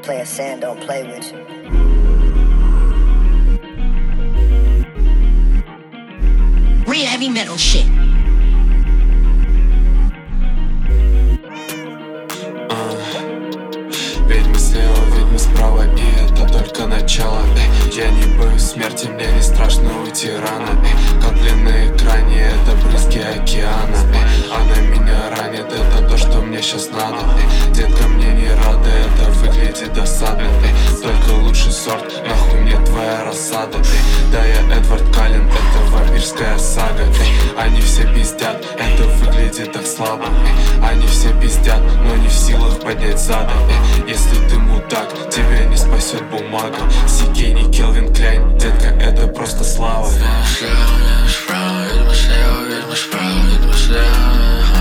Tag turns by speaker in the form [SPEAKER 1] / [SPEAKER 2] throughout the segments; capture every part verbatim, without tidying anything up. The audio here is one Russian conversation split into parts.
[SPEAKER 1] playing sand don't play with you.
[SPEAKER 2] Real heavy metal shit.
[SPEAKER 3] Ведьмы слева, ведьмы справа, и это только начало. Эй, я не боюсь смерти, мне не страшно уйти рано. Эй, капли на экране, это брызги океана. Эй, она меня ранит, это то, что мне сейчас надо. Эй, детка мне не рада, это выглядит досадно. Эй, только лучший сорт, нахуй мне твоя рассада. Эй, да я Эдвард Каллен, это вампирская сага. Эй, они все пиздят, это выглядит так слабо. Эй, они все пиздят, но не в силах поднять зада. Эй, если ты мудак, тебя не спасет бумага. Сикей, не Келвин Кляйн, детка, это просто слава.
[SPEAKER 4] Ведьма справа, ведьма слева, ведьма справа, ведьма слева.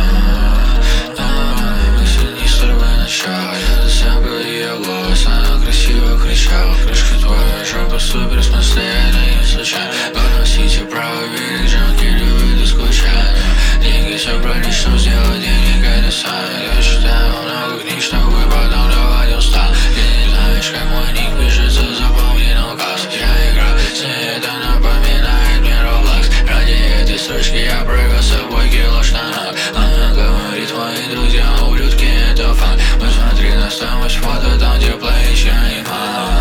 [SPEAKER 4] Мы сильнее с первого начала. Я засяпал ее голос, она красиво кричала. Крышка твоя жопа супер, в смысле это не случайно. Подносите право, берег, жанки, любят и скучают. Деньги собрались, что сделать денег, это сами. Я читаю много книг, чтобы потом давать устал. Ты не знаешь, как мой ник пишется, запомни на указ. Я играю с ней, это напоминает мне Roblox. Ради этой строчки я прыгал с собой кило штанов. Она говорит, мои друзья, ублюдки, это фан. Посмотри на стоимость фото, там где плечи не мало.